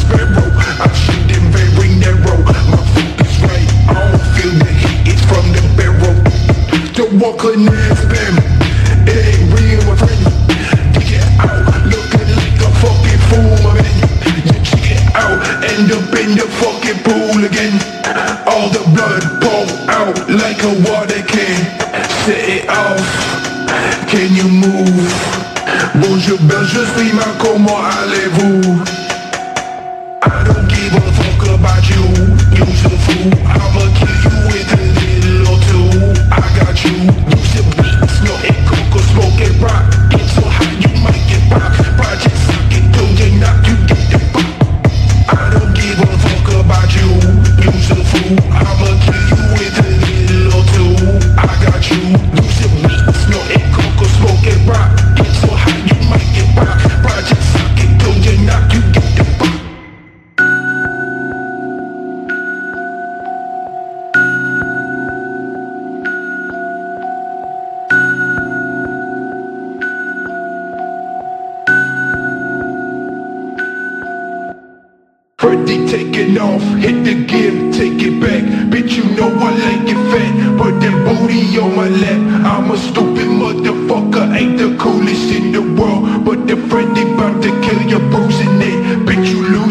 sparrow. I'm shooting very narrow. My focus right, I don't feel the heat, it's from the barrel. The one couldn't spam me. It ain't real, my friend. Dig it out, looking like a fucking fool, my man. You check it out, end up in the fucking pool again. All the blood pour out like a water can. Set it off, can you move? Bonjour, je suis mal, comment allez-vous? I don't give a fuck about you, use a fool. I'ma kill you with a little or two. I got you, use the beat, snorting cocoa, smoking rock. Get so high you might get popped. Project socket, don't you knock, you get the pop. I don't give a fuck about you, use a fool. I'ma kill you with a little or two. I got you, use the beat, snorting cocoa, smoking rock. Get so high you might get popped. Project socket, don't you knock, you get the pop. Freddy taking off, hit the gear, take it back. Bitch, you know I like it fat. Put that booty on my lap. I'm a stupid motherfucker, ain't the coolest in the world. But the Freddy bout to kill your bruising it. Bitch, you lose.